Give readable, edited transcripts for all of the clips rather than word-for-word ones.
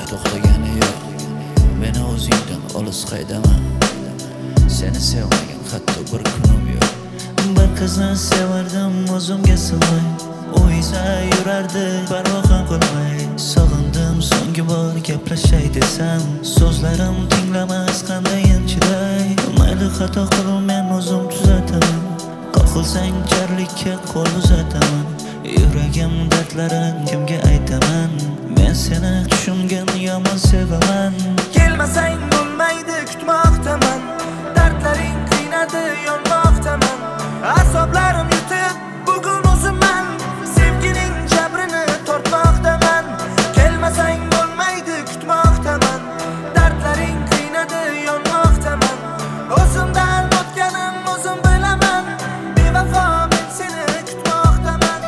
to'xtagani yo'q. Meni o'zingdan olis haydaman. Seni sevmagan hatto bir kunim yo'q. Bir qizni sevardim o'zimga sig'may, u esa yurardi parvo ham qilmay. Sog'indim so'nggi bor gaplashay desam, so'zlarim tinglamas qandayin chiday. Mayli xato qil, men o'zim tuzataman. Qo'lsang jarlikka qo'l uzataman. Yuragim dardlarin kimga aytaman? Men seni tushungan yomon sevaman. Kelmasang bo'lmaydi kutmoqdaman. Dardlaring qiynadi yonmoqdaman. Asablarim yutib bugun o'zimman. Sevgining jabrini tortmoqdaman. Kelmasang bo'lmaydi kutmoqdaman. Dardlaring qiynadi yonmoqdaman. O'zimdan o'tganim o'zim bilaman. Bevafo men seni kutmoqdaman.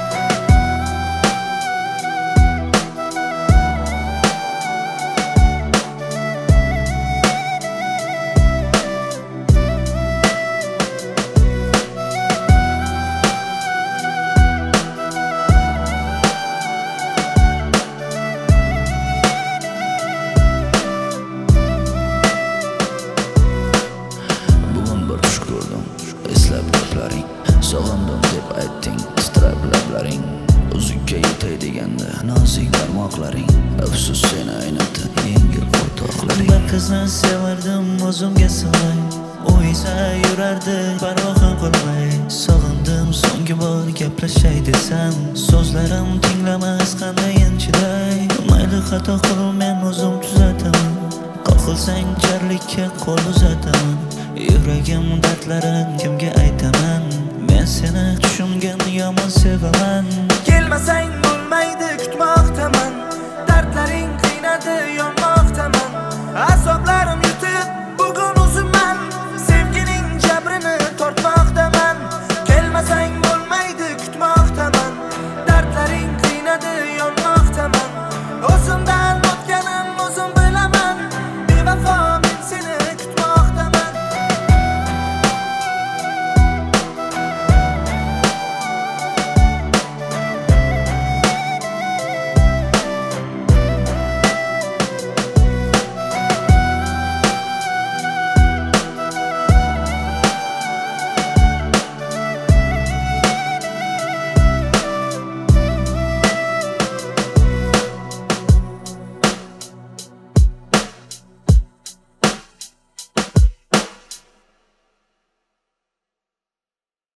Eslab gaplaring, sog'indim deb aytding, titrab lablaring. O'zingga yetay deganda nozik barmoqlaring. Afsus seni aynatdi yengil o'rtoqlaring. Bir qizni sevardim o'zimga sig'may, u esa yurardi parvo ham qilmay. Sog'indim so'nggi bor gaplashay desam, so'zlarim tinglamas qandayin chiday. Mayli xato qil, men o'zim tuzataman. Qo'lsang jarlikka qo'l uzataman. Yuragim dardlarin kimga aytaman? Men seni tushungan yomon sevaman. Kelmasang bo'lmaydi kutmoqda